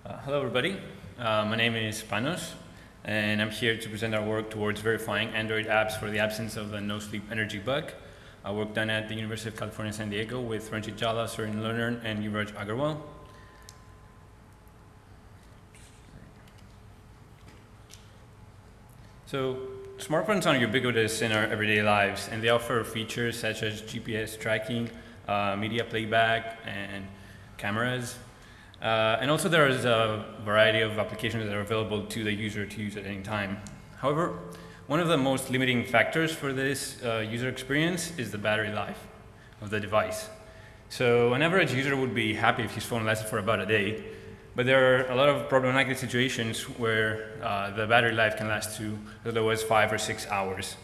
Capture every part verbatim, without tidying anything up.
Uh, hello everybody, uh, my name is Panos and I'm here to present our work towards verifying Android apps for the absence of the no sleep energy bug. Uh, work done at the University of California, San Diego with Ranjit Jala, Surin Lerner and Yuvraj Agarwal. So smartphones are ubiquitous in our everyday lives and they offer features such as G P S tracking, uh, media playback and cameras. Uh, and also there is a variety of applications that are available to the user to use at any time. However, one of the most limiting factors for this uh, user experience is the battery life of the device. So an average user would be happy if his phone lasted for about a day, but there are a lot of problematic situations where uh, the battery life can last to as low as five or six hours.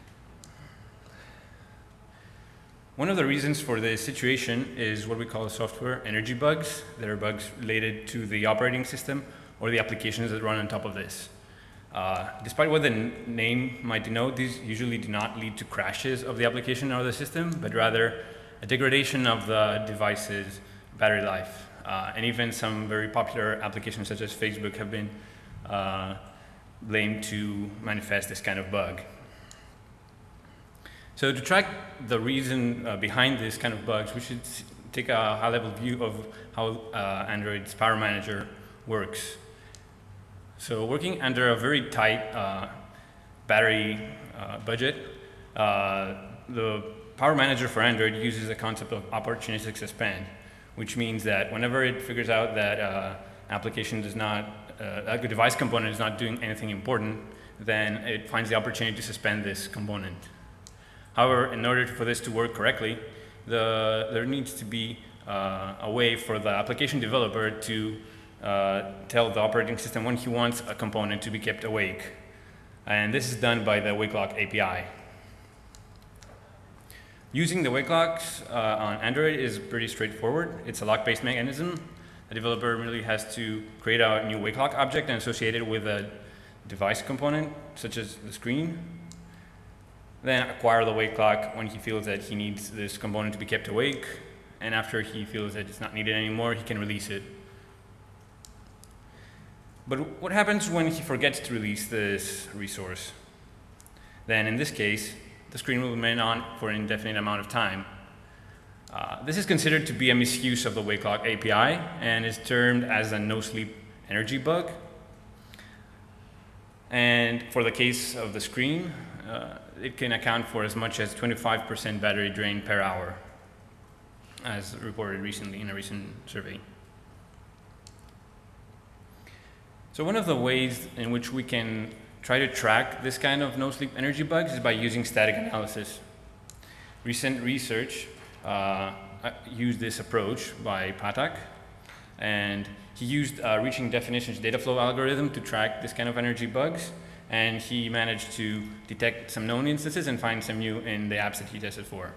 One of the reasons for this situation is what we call software energy bugs. There are bugs related to the operating system or the applications that run on top of this. Uh, despite what the name might denote, these usually do not lead to crashes of the application or the system, but rather a degradation of the device's battery life. Uh, and even some very popular applications such as Facebook have been uh, blamed to manifest this kind of bug. So to track the reason uh, behind this kind of bugs, we should take a high-level view of how uh, Android's Power Manager works. So working under a very tight uh, battery uh, budget, uh, the Power Manager for Android uses the concept of opportunistic suspend, which means that whenever it figures out that uh, application does not, uh, a device component is not doing anything important, then it finds the opportunity to suspend this component. However, in order for this to work correctly, the, there needs to be uh, a way for the application developer to uh, tell the operating system when he wants a component to be kept awake. And this is done by the wake lock A P I. Using the wake locks uh, on Android is pretty straightforward. It's a lock-based mechanism. The developer really has to create a new wake lock object and associate it with a device component, such as the screen. Then acquire the wake lock when he feels that he needs this component to be kept awake, and after he feels that it's not needed anymore, he can release it. But what happens when he forgets to release this resource? Then in this case, the screen will remain on for an indefinite amount of time. Uh, this is considered to be a misuse of the wake lock A P I and is termed as a no sleep energy bug. And for the case of the screen, uh, it can account for as much as twenty-five percent battery drain per hour, as reported recently in a recent survey. So one of the ways in which we can try to track this kind of no sleep energy bugs is by using static analysis. Recent research uh, used this approach by Patak, and he used a reaching definitions data flow algorithm to track this kind of energy bugs. And he managed to detect some known instances and find some new in the apps that he tested for.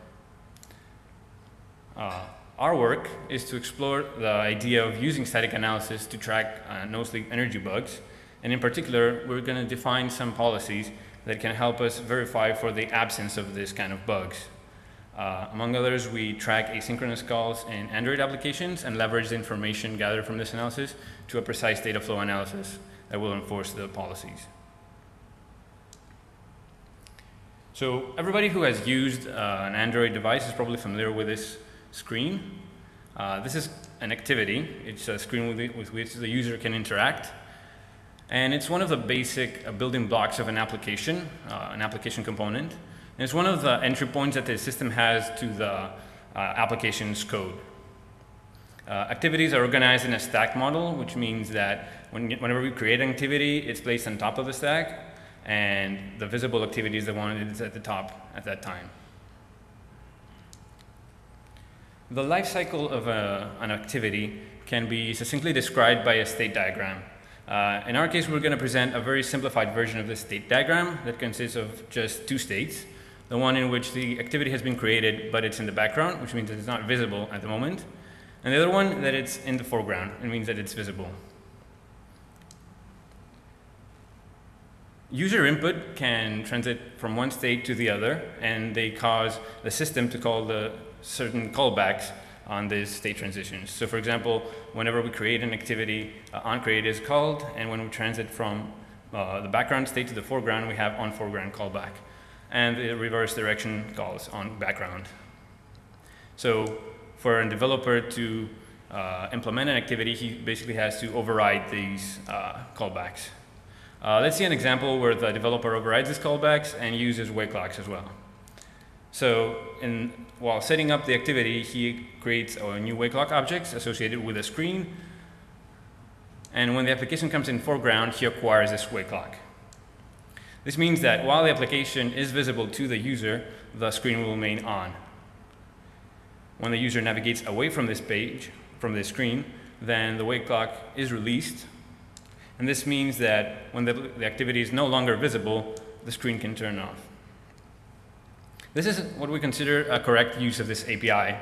Uh, our work is to explore the idea of using static analysis to track uh, no-sleep energy bugs, and in particular, we're going to define some policies that can help us verify for the absence of this kind of bugs. Uh, among others, we track asynchronous calls in Android applications and leverage the information gathered from this analysis to a precise data flow analysis that will enforce the policies. So everybody who has used uh, an Android device is probably familiar with this screen. Uh, this is an activity. It's a screen with, it, with which the user can interact. And it's one of the basic uh, building blocks of an application, uh, an application component. And it's one of the entry points that the system has to the uh, application's code. Uh, activities are organized in a stack model, which means that when, whenever we create an activity, it's placed on top of the stack, and the visible activity is the one that is at the top at that time. The life cycle of a, an activity can be succinctly described by a state diagram. Uh, in our case, we're going to present a very simplified version of this state diagram that consists of just two states. The one in which the activity has been created, but it's in the background, which means that it's not visible at the moment. And the other one that it's in the foreground, it means that it's visible. User input can transit from one state to the other, and they cause the system to call the certain callbacks on these state transitions. So for example, whenever we create an activity, uh, onCreate is called, and when we transit from uh, the background state to the foreground, we have onForeground callback. And the reverse direction calls on background. So for a developer to uh, implement an activity, he basically has to override these uh, callbacks. Uh, let's see an example where the developer overrides these callbacks and uses wake locks as well. So in, while setting up the activity, he creates a new wake lock objects associated with a screen. And when the application comes in foreground, he acquires this wake lock. This means that while the application is visible to the user, the screen will remain on. When the user navigates away from this page, from this screen, then the wake lock is released. And this means that when the, the activity is no longer visible, the screen can turn off. This is what we consider a correct use of this A P I.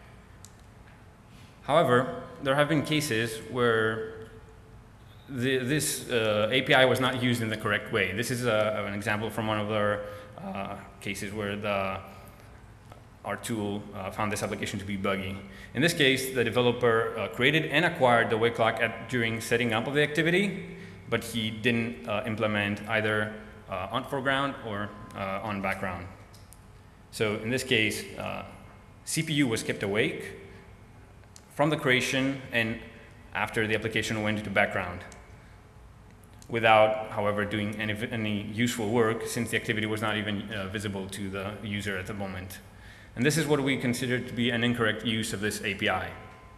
However, there have been cases where the, this uh, A P I was not used in the correct way. This is a, an example from one of our uh, cases where the, our tool uh, found this application to be buggy. In this case, the developer uh, created and acquired the wake lock at, during setting up of the activity, but he didn't uh, implement either uh, on foreground or uh, on background. So in this case, uh, C P U was kept awake from the creation and after the application went into background, without, however, doing any, any useful work, since the activity was not even uh, visible to the user at the moment. And this is what we consider to be an incorrect use of this A P I.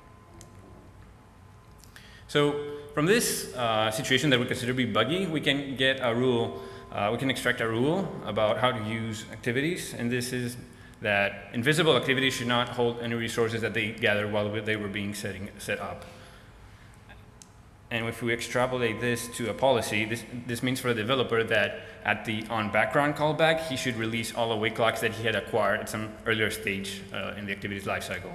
So from this uh, situation that we consider to be buggy, we can get a rule, uh, we can extract a rule about how to use activities, and this is that invisible activities should not hold any resources that they gathered while they were being setting, set up. And if we extrapolate this to a policy, this, this means for the developer that at the onBackground callback, he should release all the wake locks that he had acquired at some earlier stage uh, in the activity's lifecycle.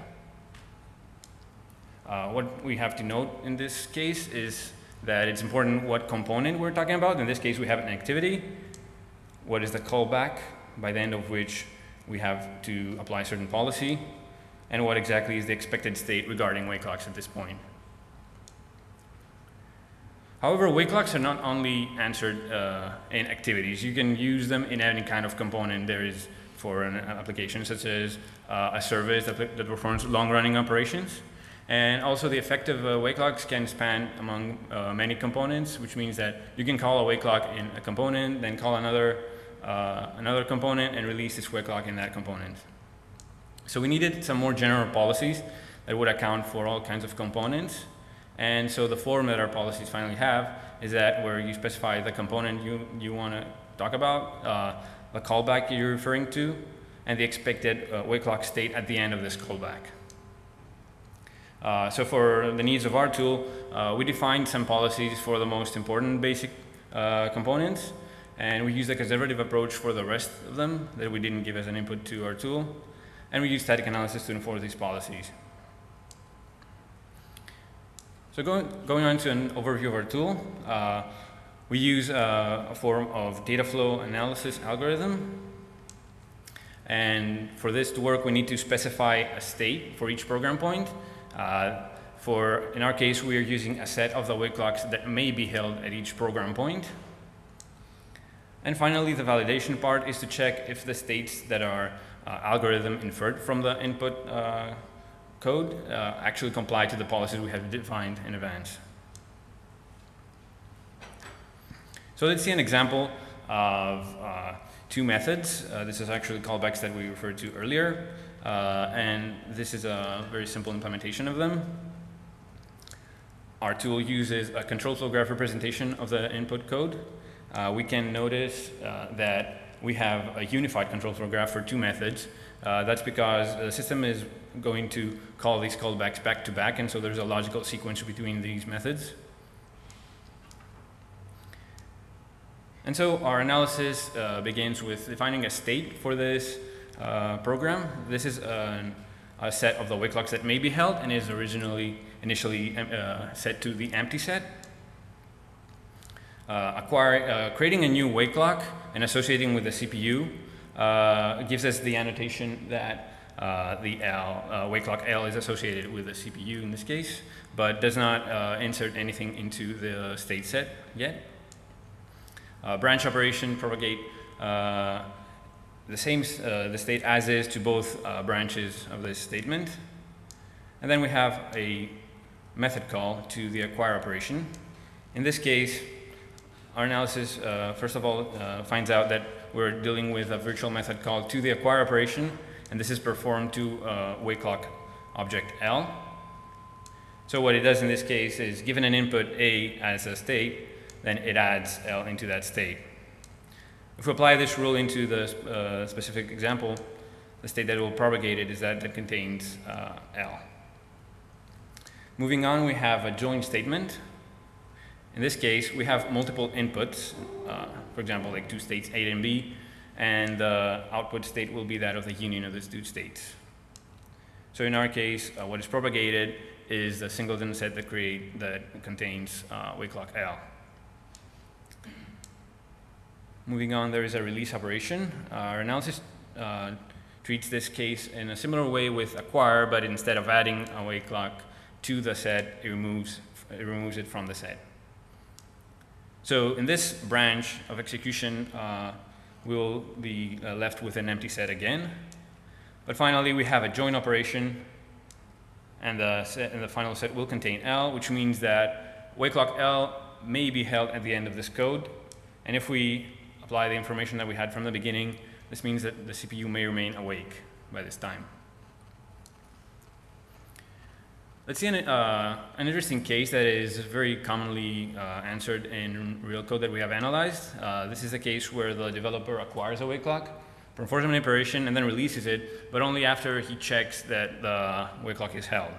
Uh, what we have to note in this case is that it's important what component we're talking about. In this case, we have an activity. What is the callback, by the end of which we have to apply certain policy, and what exactly is the expected state regarding wake locks at this point. However, wake locks are not only answered uh, in activities. You can use them in any kind of component there is for an application, such as uh, a service that, that performs long-running operations. And also the effective uh, wake locks can span among uh, many components, which means that you can call a wake lock in a component, then call another, uh, another component and release this wake lock in that component. So we needed some more general policies that would account for all kinds of components. And so the form that our policies finally have is that where you specify the component you, you want to talk about, uh, the callback you're referring to, and the expected uh, wake lock state at the end of this callback. Uh, so for the needs of our tool, uh, we defined some policies for the most important basic uh, components, and we used a conservative approach for the rest of them that we didn't give as an input to our tool, and we used static analysis to enforce these policies. So going, going on to an overview of our tool, uh, we use uh, a form of data flow analysis algorithm. And for this to work, we need to specify a state for each program point. Uh, for, in our case, we are using a set of the wake locks that may be held at each program point. And finally, the validation part is to check if the states that are uh, algorithm inferred from the input uh, code uh, actually comply to the policies we have defined in advance. So let's see an example of uh, two methods. Uh, this is actually callbacks that we referred to earlier, uh, and this is a very simple implementation of them. Our tool uses a control flow graph representation of the input code. Uh, we can notice uh, that we have a unified control flow graph for two methods. Uh, that's because the system is going to call these callbacks back to back, and so there's a logical sequence between these methods. And so our analysis uh, begins with defining a state for this uh, program. This is a, a set of the wake locks that may be held and is originally initially uh, set to the empty set. Uh, acquire, uh, creating a new wake lock and associating with the C P U uh, gives us the annotation that uh, the L, uh, wake clock L is associated with the C P U in this case, but does not uh, insert anything into the state set yet. Uh, branch operation propagate uh, the same uh, the state as is to both uh, branches of this statement. And then we have a method call to the acquire operation. In this case, our analysis, uh, first of all, uh, finds out that we're dealing with a virtual method call to the acquire operation, and this is performed to uh, wake clock object L. So what it does in this case is, given an input A as a state, then it adds L into that state. If we apply this rule into the uh, specific example, the state that will propagate it is that that contains uh, L. Moving on, we have a join statement. In this case, we have multiple inputs, uh, for example, like two states, A and B, and the output state will be that of the union of these two states. So in our case, uh, what is propagated is the singleton set that create that contains uh, wake clock L. Moving on, there is a release operation. Uh, our analysis uh, treats this case in a similar way with acquire, but instead of adding a wake clock to the set, it removes, it removes it from the set. So in this branch of execution, uh, we'll be uh, left with an empty set again. But finally, we have a join operation, and the, set, and the final set will contain L, which means that wake clock L may be held at the end of this code. And if we apply the information that we had from the beginning, this means that the C P U may remain awake by this time. Let's see an, uh, an interesting case that is very commonly uh, answered in real code that we have analyzed. Uh, this is a case where the developer acquires a wake clock, performs a manipulation, and then releases it, but only after he checks that the wake clock is held.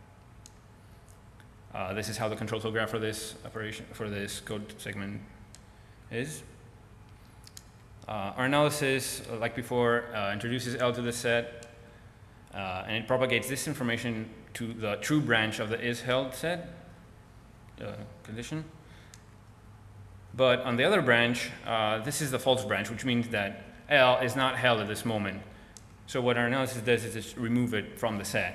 Uh, this is how the control flow graph for this operation, for this code segment is. Uh, our analysis, uh, like before, uh, introduces L to the set, uh, and it propagates this information to the true branch of the is held set uh, condition. But on the other branch, uh, this is the false branch, which means that L is not held at this moment. So what our analysis does is just remove it from the set.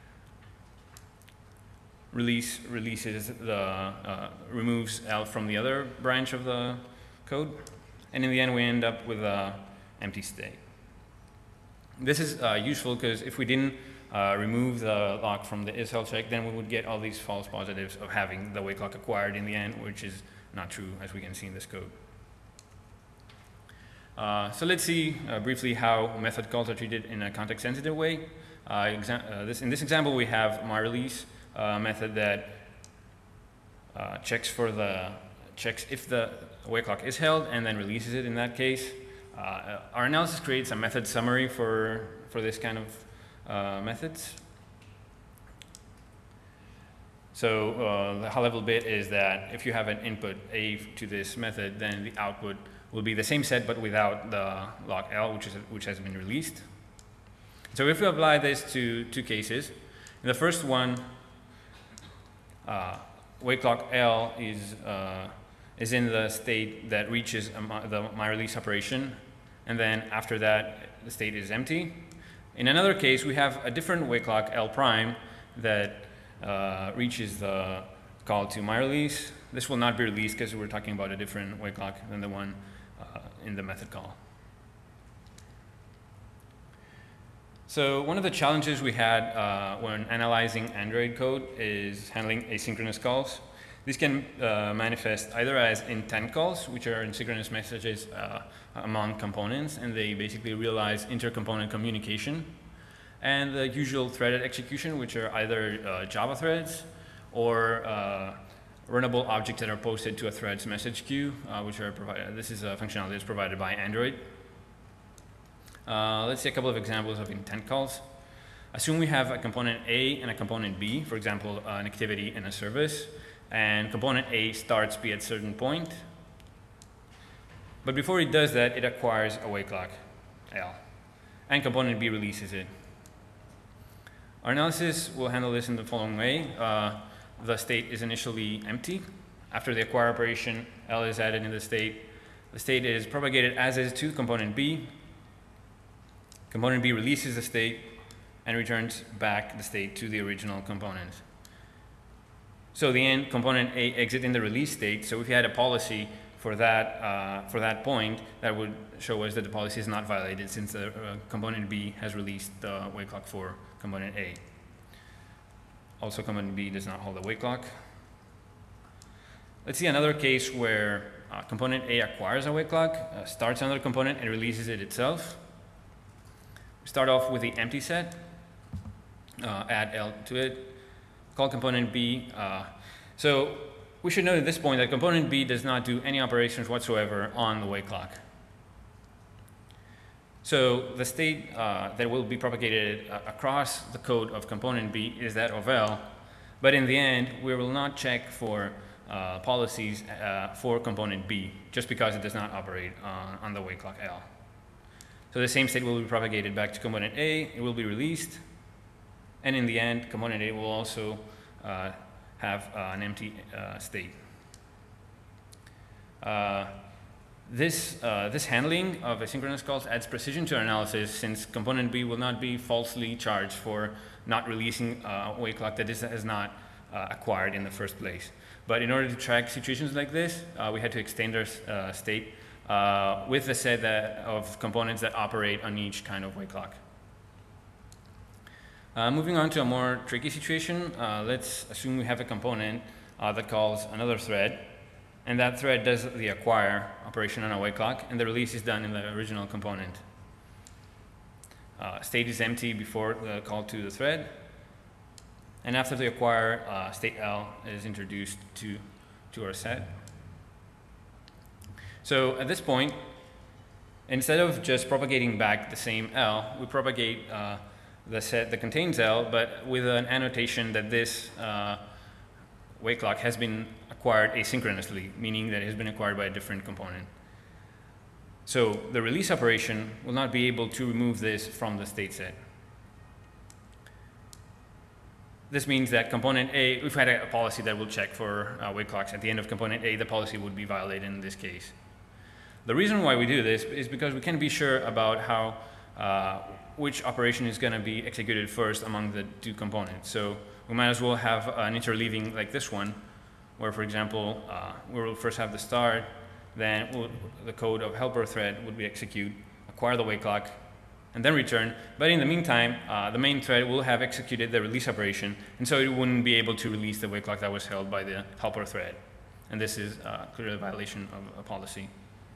Release releases the uh, removes L from the other branch of the code, and in the end we end up with a empty state. This is uh, useful because if we didn't uh, remove the lock from the is held check, then we would get all these false positives of having the wake clock acquired in the end, which is not true, as we can see in this code. Uh, so let's see uh, briefly how method calls are treated in a context-sensitive way. Uh, uh, this, in this example, we have myRelease uh, method that uh, checks for the checks if the wake clock is held and then releases it in that case. Uh, our analysis creates a method summary for for this kind of uh, methods. So uh, the high-level bit is that if you have an input A to this method, then the output will be the same set but without the lock L, which is which has been released. So if we apply this to two cases, in the first one, uh, wake clock L is uh, is in the state that reaches a, the myRelease operation, and then after that the state is empty. In another case, we have a different wake clock L prime that uh, reaches the call to myRelease. This will not be released because we're talking about a different wake clock than the one uh, in the method call. So one of the challenges we had uh, when analyzing Android code is handling asynchronous calls. These can uh, manifest either as intent calls, which are asynchronous messages uh, among components, and they basically realize inter-component communication, and the usual threaded execution, which are either uh, Java threads or uh, runnable objects that are posted to a thread's message queue, uh, which are provided. This is a functionality that's provided by Android. Uh, let's see a couple of examples of intent calls. Assume we have a component A and a component B, for example, uh, an activity and a service, and component A starts B at a certain point. But before it does that, it acquires a wake clock L, and component B releases it. Our analysis will handle this in the following way. Uh, the state is initially empty. After the acquire operation, L is added in the state. The state is propagated as is to component B. Component B releases the state, and returns back the state to the original component. So the end component A exit in the release state. So if you had a policy for that uh, for that point, that would show us that the policy is not violated since the uh, component B has released the wake clock for component A. Also, component B does not hold a wake clock. Let's see another case where uh, component A acquires a wake clock, uh, starts another component, and releases it itself. We start off with the empty set, uh, add L to it, call component B. Uh, so we should note at this point that component B does not do any operations whatsoever on the wake clock. So the state uh, that will be propagated uh, across the code of component B is that of L, but in the end we will not check for uh, policies uh, for component B just because it does not operate uh, on the wake clock L. So the same state will be propagated back to component A, it will be released, and in the end component A will also uh, have uh, an empty uh, state. Uh, This, uh, this handling of asynchronous calls adds precision to our analysis since component B will not be falsely charged for not releasing uh, a wake clock that is, is not uh, acquired in the first place. But in order to track situations like this, uh, we had to extend our uh, state uh, with the set that of components that operate on each kind of wake clock. Uh, moving on to a more tricky situation, uh, let's assume we have a component uh, that calls another thread, and that thread does the acquire operation on a wake clock, and the release is done in the original component. Uh, state is empty before the call to the thread, and after the acquire, uh, state L is introduced to, to our set. So at this point, instead of just propagating back the same L, we propagate uh, the set that contains L, but with an annotation that this uh, wake clock has been acquired asynchronously, meaning that it has been acquired by a different component. So the release operation will not be able to remove this from the state set. This means that component A, if we had a policy that will check for uh, wake clocks at the end of component A, the policy would be violated in this case. The reason why we do this is because we can be sure about how uh, which operation is going to be executed first among the two components. So we might as well have an interleaving like this one, where, for example, uh, we will first have the start, then we'll, the code of helper thread would be execute, acquire the wake clock, and then return. But in the meantime, uh, the main thread will have executed the release operation, and so it wouldn't be able to release the wake clock that was held by the helper thread. And this is uh, clearly a violation of a policy.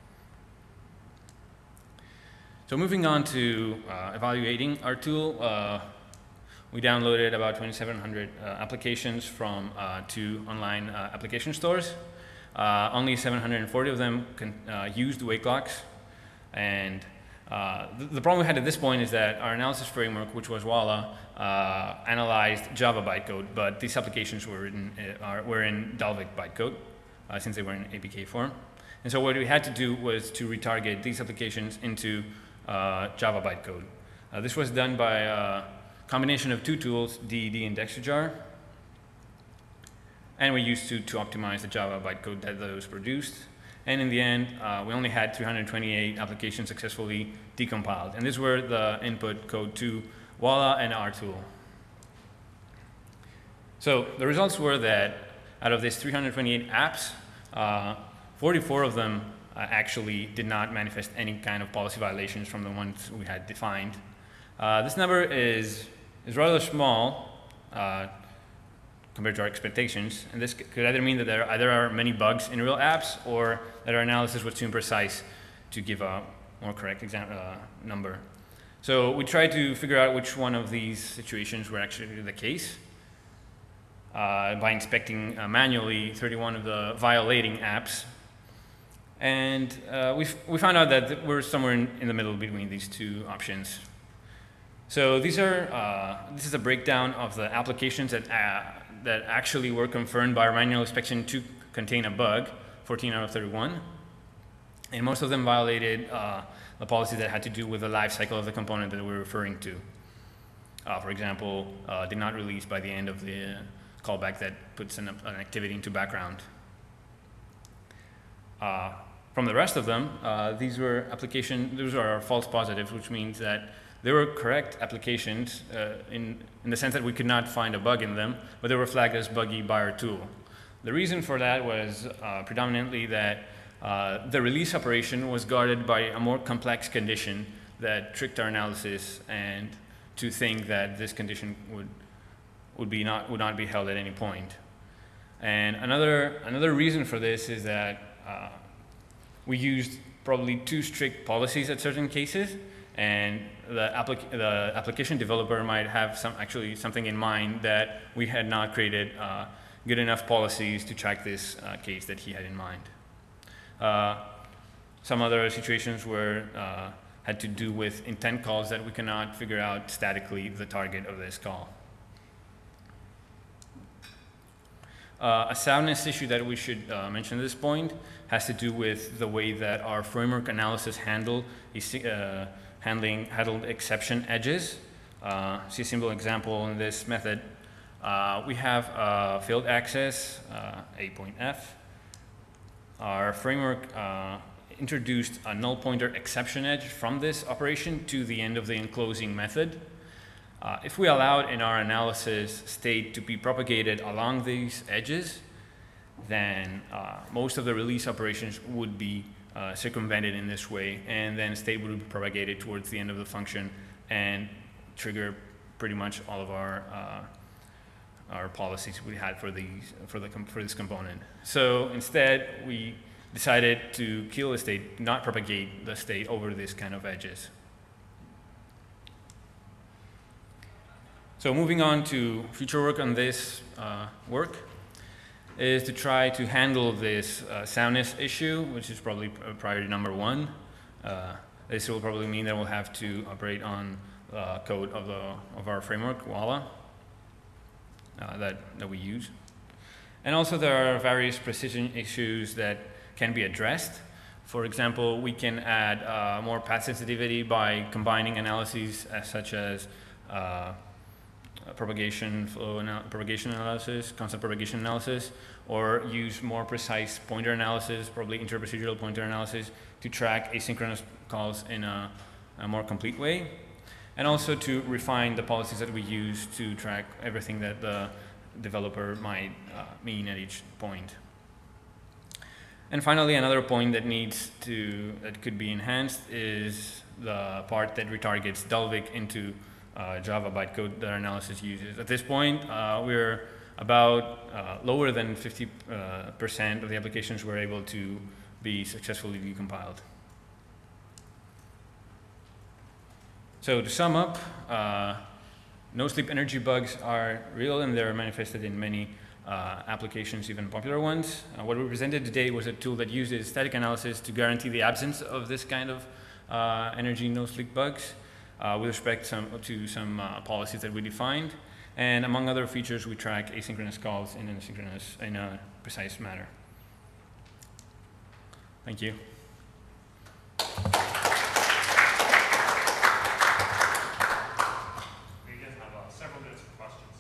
So moving on to uh, evaluating our tool, uh, we downloaded about twenty-seven hundred uh, applications from uh, two online uh, application stores. Uh, only seven hundred forty of them can, uh, used wake clocks. And uh, the, the problem we had at this point is that our analysis framework, which was Walla, uh, analyzed Java bytecode, but these applications were, written, uh, are, were in Dalvik bytecode uh, since they were in A P K form. And so what we had to do was to retarget these applications into uh, Java bytecode. Uh, this was done by a combination of two tools, D E D and Dextrajar. And we used to, to optimize the Java bytecode that was produced. And in the end, uh, we only had three hundred twenty-eight applications successfully decompiled. And these were the input code to Walla and our tool. So the results were that out of these three hundred twenty-eight apps, uh, forty-four of them uh, actually did not manifest any kind of policy violations from the ones we had defined. Uh, this number is, is rather small uh, compared to our expectations, and this could either mean that there either are many bugs in real apps or that our analysis was too imprecise to give a more correct exam uh, number. So we tried to figure out which one of these situations were actually the case uh, by inspecting uh, manually thirty-one of the violating apps. And uh, we, we found out that we're somewhere in, in the middle between these two options. So these are, uh, this is a breakdown of the applications that, uh, that actually were confirmed by our manual inspection to contain a bug, fourteen out of thirty-one. And most of them violated uh, the policy that had to do with the life cycle of the component that we're referring to. Uh, for example, uh, did not release by the end of the callback that puts an, an activity into background. Uh, from the rest of them, uh, these were application, those are false positives, which means that They were correct applications uh, in, in the sense that we could not find a bug in them, but they were flagged as buggy by our tool. The reason for that was uh, predominantly that uh, the release operation was guarded by a more complex condition that tricked our analysis and to think that this condition would would be not would not be held at any point. And another another reason for this is that uh, we used probably too strict policies at certain cases, and the, applic the application developer might have some actually something in mind that we had not created uh, good enough policies to track this uh, case that he had in mind. Uh, some other situations were uh, had to do with intent calls that we cannot figure out statically the target of this call. Uh, a soundness issue that we should uh, mention at this point has to do with the way that our framework analysis handle is, uh, handling handled exception edges. Uh, see a simple example in this method. Uh, we have uh, failed access, uh, A.F. Our framework uh, introduced a null pointer exception edge from this operation to the end of the enclosing method. Uh, if we allowed in our analysis state to be propagated along these edges, then uh, most of the release operations would be uh, circumvented in this way, and then state would be propagated towards the end of the function and trigger pretty much all of our uh, our policies we had for these for the for this component. So instead, we decided to kill the state, not propagate the state over this kind of edges. So moving on to future work on this uh, work is to try to handle this uh, soundness issue, which is probably priority number one. Uh, this will probably mean that we'll have to operate on uh, code of the of our framework, Walla, uh, that that we use. And also there are various precision issues that can be addressed. For example, we can add uh, more path sensitivity by combining analyses as such as uh, propagation flow anal propagation analysis, constant propagation analysis, or use more precise pointer analysis, probably interprocedural pointer analysis, to track asynchronous calls in a, a more complete way, and also to refine the policies that we use to track everything that the developer might uh, mean at each point. And finally, another point that needs to that could be enhanced is the part that retargets Dalvik into Uh, Java bytecode that our analysis uses. At this point, uh, we're about uh, lower than fifty percent uh, of the applications were able to be successfully decompiled. So to sum up, uh, no-sleep energy bugs are real and they're manifested in many uh, applications, even popular ones. Uh, what we presented today was a tool that uses static analysis to guarantee the absence of this kind of uh, energy no-sleep bugs. Uh, with respect some, to some uh, policies that we defined, and among other features, we track asynchronous calls in an asynchronous, in a precise manner. Thank you. We again have uh, several minutes for questions.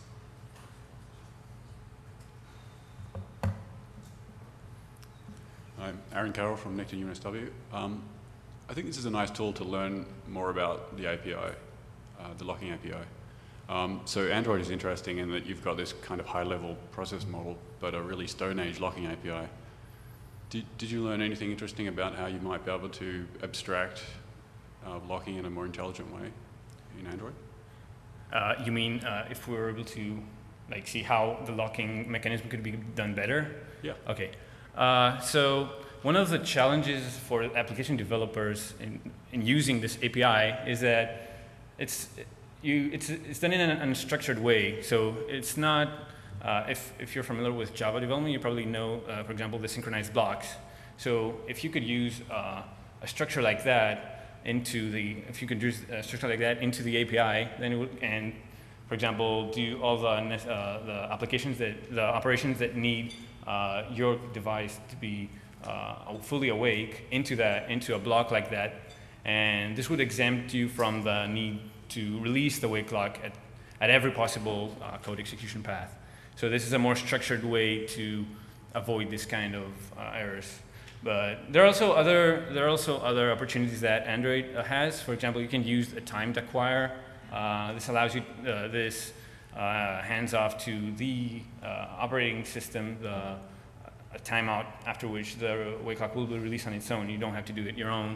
I'm Aaron Carroll from Nectar U N S W. Um, I think this is a nice tool to learn more about the A P I, uh, the locking A P I. Um, so Android is interesting in that you've got this kind of high-level process model, but a really Stone Age locking A P I. Did, did you learn anything interesting about how you might be able to abstract uh, locking in a more intelligent way in Android? Uh, you mean uh, if we were able to like see how the locking mechanism could be done better? Yeah. Okay. Uh, so one of the challenges for application developers in, in using this A P I is that it's you it's it's done in an unstructured way. So it's not uh, if if you're familiar with Java development, you probably know, uh, for example, the synchronized blocks. So if you could use uh, a structure like that into the if you could use a structure like that into the A P I, then it would and for example, do all the uh, the applications that the operations that need uh, your device to be Uh, fully awake into that into a block like that, and this would exempt you from the need to release the wake lock at, at every possible uh, code execution path. So this is a more structured way to avoid this kind of uh, errors. But there are also other there are also other opportunities that Android uh, has. For example, you can use a timed acquire. Uh, this allows you uh, this uh, hands off to the uh, operating system the a timeout after which the wake clock will be released on its own. You don't have to do it your own.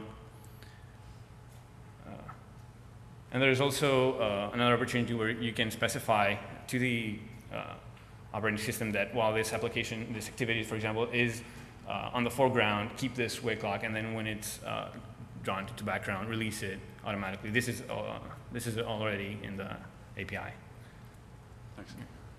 Uh, and there's also uh, another opportunity where you can specify to the uh, operating system that while this application, this activity, for example, is uh, on the foreground, keep this wake clock, and then when it's uh, drawn to background, release it automatically. This is uh, this is already in the A P I. Thanks.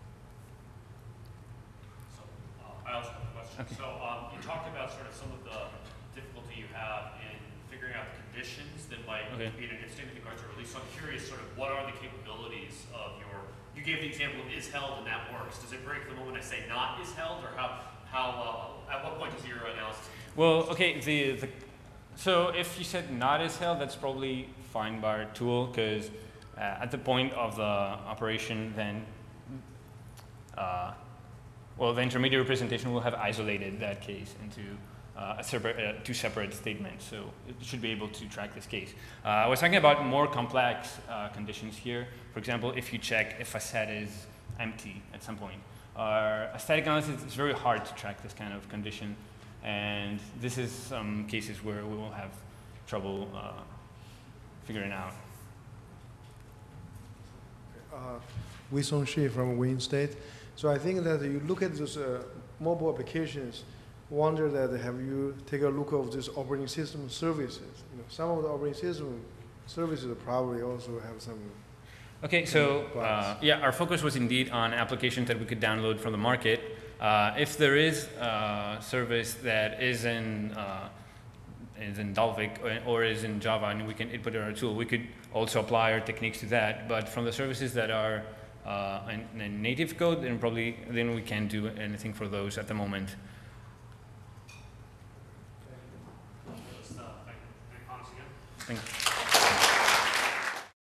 So, uh, I also have a question. Okay. So, um, you talked about sort of some of the difficulty you have in figuring out the conditions that might Okay. be in in regards to release. So I'm curious, sort of, what are the capabilities of your? You gave the example of is held, and that works. Does it break the moment I say not is held, or how how uh, at what point does your analysis? Well, okay, the, the so if you said not is held, that's probably fine by our tool, because uh, at the point of the operation, then uh, well, the intermediate representation will have isolated that case into uh, a separate, uh, two separate statements, so it should be able to track this case. Uh, I was talking about more complex uh, conditions here. For example, if you check if a set is empty at some point. Or a static analysis, it's very hard to track this kind of condition, and this is some cases where we will have trouble uh, figuring out. Uh, Wei Song Shi from Wayne State. So I think that you look at those uh, mobile applications, wonder that have you take a look of this operating system services. You know, some of the operating system services probably also have some. Okay, so uh, yeah, our focus was indeed on applications that we could download from the market. Uh, if there is a service that is in uh, is in Dalvik or, or is in Java, and we can input in our tool, we could also apply our techniques to that. But from the services that are uh, in, in native code, then probably then we can't do anything for those at the moment. Just, uh, thank, thank Hans again. Thank you.